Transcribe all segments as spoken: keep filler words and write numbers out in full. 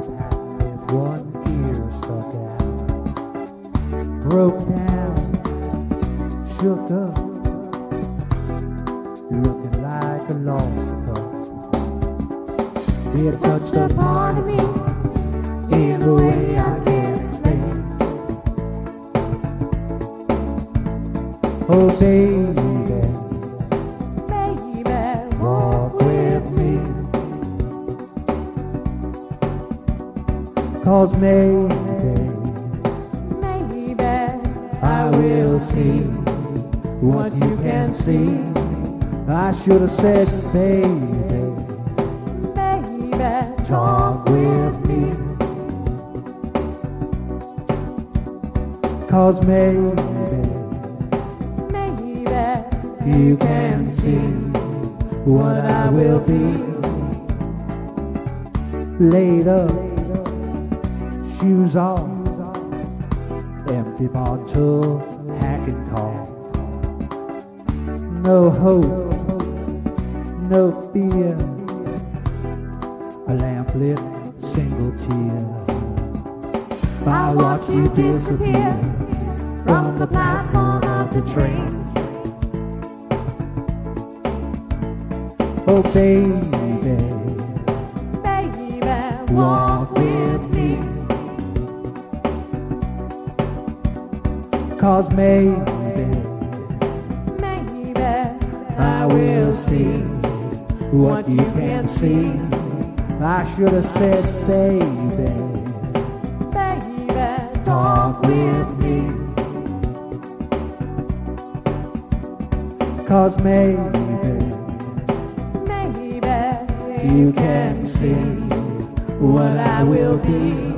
Manhattan with one ear stuck out. Broke down, shook up, looking like a lost cause. It touched a part of me in a way I can't explain. Oh baby, baby, walk with me, 'cause maybe, maybe I will see what you can see. I should have said, baby, baby, talk with me, 'cause maybe you can see what I will be. Laid up, shoes off, empty bottle, hacking cough. No hope, no fear, a lamplit single tear. I watch you disappear from the platform of the train. Oh baby, baby, walk with me, 'cause maybe, maybe I will see what you can see. I should have said, baby, baby, talk with me, 'cause maybe you can see what I will be.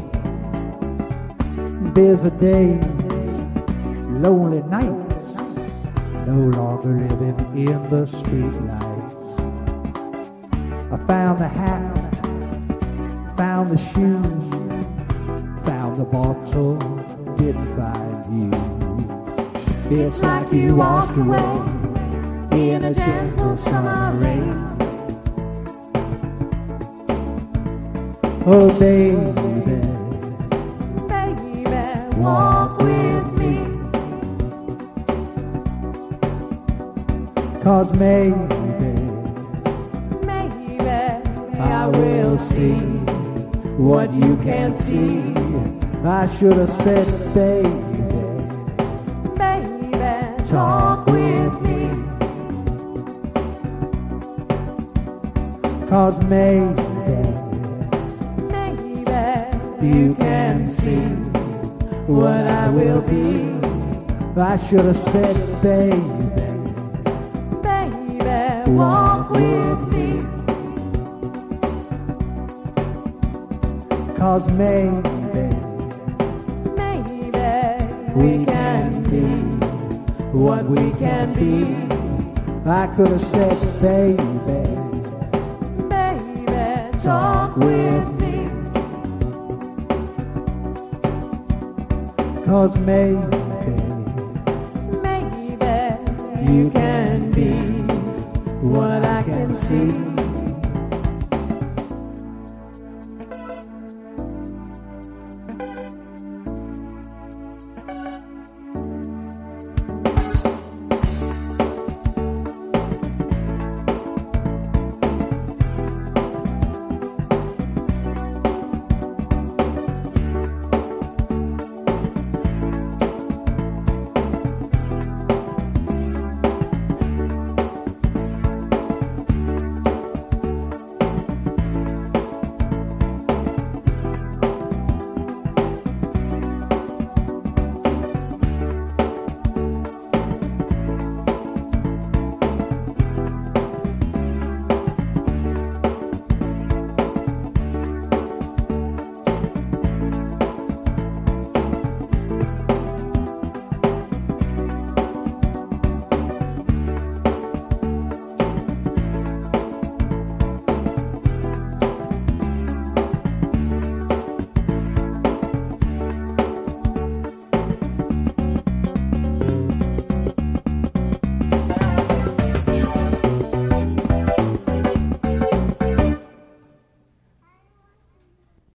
Busy days, lonely nights, no longer living in the streetlights. I found the hat, found the shoes, found the bottle, didn't find you. It's like you washed away in a gentle summer rain. Oh baby, baby, walk with me, 'cause maybe, maybe I will see what you can see. I should have said, baby, baby, talk with me, 'cause maybe you can see what I will be. I should have said, baby, baby, walk with me, 'cause maybe maybe we can be what we can be. I could have said, baby, baby, talk with me, 'cause maybe, maybe you can be what I can see.